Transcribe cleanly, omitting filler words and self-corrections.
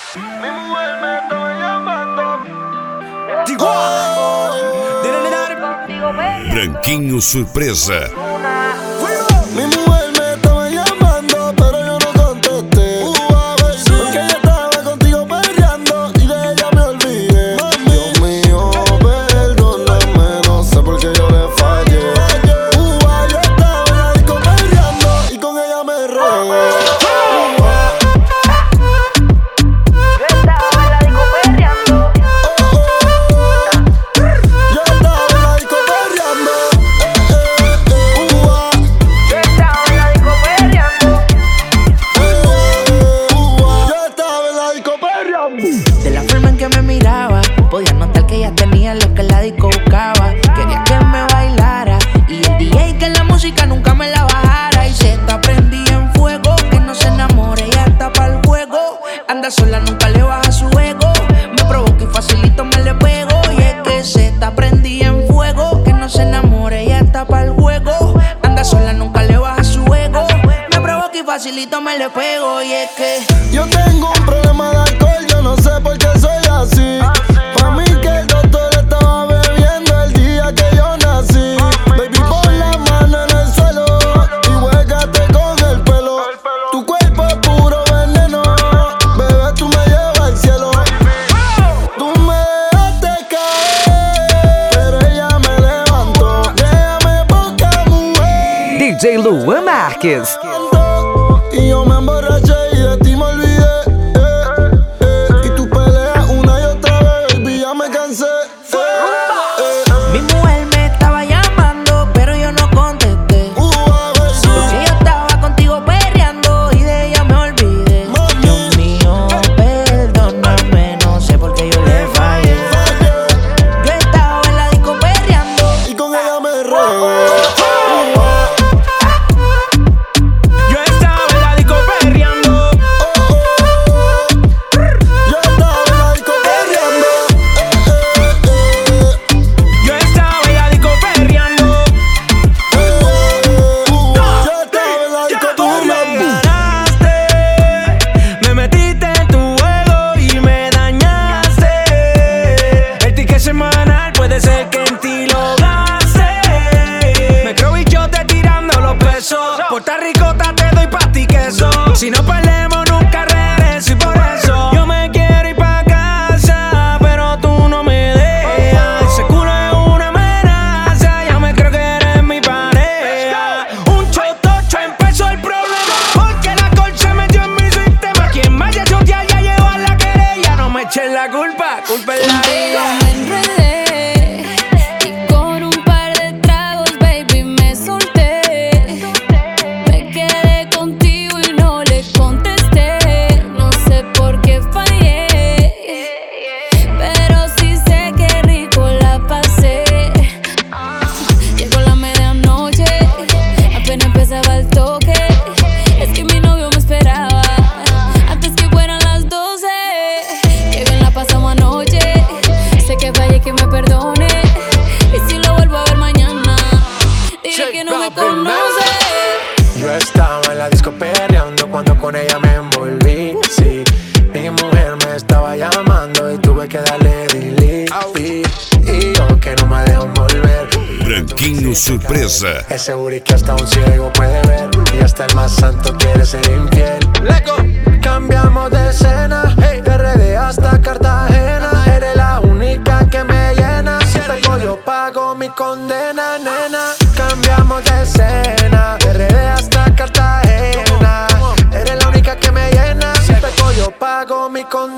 Mi mujer me estaba llamando. Branquinho Surpresa. Mi mujer me estaba llamando, pero yo no contesté. Porque ella estaba contigo perreando y de ella me olvidé. Dios mío, perdóname, no sé por qué yo le fallé. Yo estaba en la disco perreando y con ella me regué. De la forma en que me miraba, podía notar que ella tenía lo que la disco buscaba. Quería que me bailara y el DJ que la música nunca me la bajara. Y se está prendida en fuego, que no se enamore, ella está pa'l juego. Anda sola, nunca le baja su ego. Me provoca y facilito me le pego. Y es que se está prendida en fuego, que no se enamore, ella está pa'l juego. Anda sola, nunca le baja su ego. Me provoca y facilito me le pego. Y es que yo tengo un problema de alcohol, yo no sé por qué soy así. Pa' mí que el doctor estaba bebiendo el día que yo nací. Baby, pon la mano en el suelo y huégate con el pelo. Tu cuerpo es puro veneno, bebé, tú me llevas al cielo. Tú me dejaste caer, pero ella me levantó. Déjame poca mujer. DJ Luan Marques. Y yo me emborraché y de ti me olvidé. Y tú peleas una y otra vez, baby, ya me cansé. mi mujer me estaba llamando, pero yo no contesté. Porque yo estaba contigo perreando y de ella me olvidé. Dios mío, perdóname, no sé por qué yo le fallé. Yo estaba en la disco perreando Y con ella me regué. Yo estaba en la disco perreando. Yo estaba en la disco perreando. Yo estaba en la disco perreando. Yo estaba en la disco Tú me perreando. ganaste, me metiste en tu juego y me dañaste. El ticket semanal puede ser que en ti lo gaste. Me creo y yo te tirando los pesos. Puerto Ricota te doy pa' ti queso. Si no perdemos nunca regreso y por eso yo me quiero ir pa' casa, pero tú no me dejas. Ese culo es una amenaza, ya me creo que eres mi pareja. Un chotocho empezó el problema, porque la alcohol se metió en mi sistema. Quien vaya a chotear ya lleva la querella. No me echen la culpa, culpa es la Contigo vida. me enredé y con un par de tragos, baby, me solté. Me quedé contigo y no le contesté. No sé por qué fallé, pero sí sé que rico la pasé. Llegó la medianoche, apenas empezaba el toque. Es que mi novio me esperaba antes que fueran las 12. Qué bien la pasamos anoche. Sé que fallé, que me perdone. Y si lo vuelvo a ver mañana, diré que no me conoce. Yo estaba en la disco perreando cuando con ella me envolví. Sí, mi mujer me estaba llamando y tuve que darle delete. Y yo que no me dejo volver. Branquinho Surpresa. Ese booty que hasta un ciego puede ver y hasta el más santo quiere ser infiel. Cambiamos de escena, hey, de RD hasta Cartagena. Eres la única que me llena. Si pego yo pago mi condena, nena. Cambiamos de escena, de RD hasta Cartagena. Eres la única que me llena. Si pego yo pago mi condena.